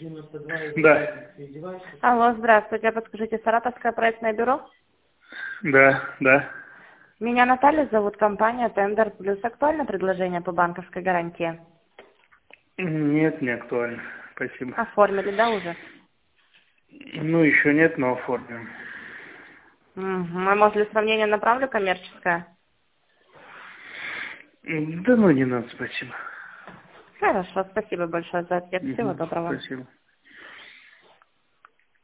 Да. Алло, здравствуйте. Подскажите, Саратовское проектное бюро? Да. Меня Наталья зовут, компания Тендер Плюс. Актуально предложение по банковской гарантии? Нет, не актуально. Спасибо. Оформили, да, уже? Ну, еще нет, но оформим. А может ли сравнение направлю коммерческое? Да ну не надо, спасибо. Хорошо, спасибо большое за ответ. Всего доброго. Спасибо.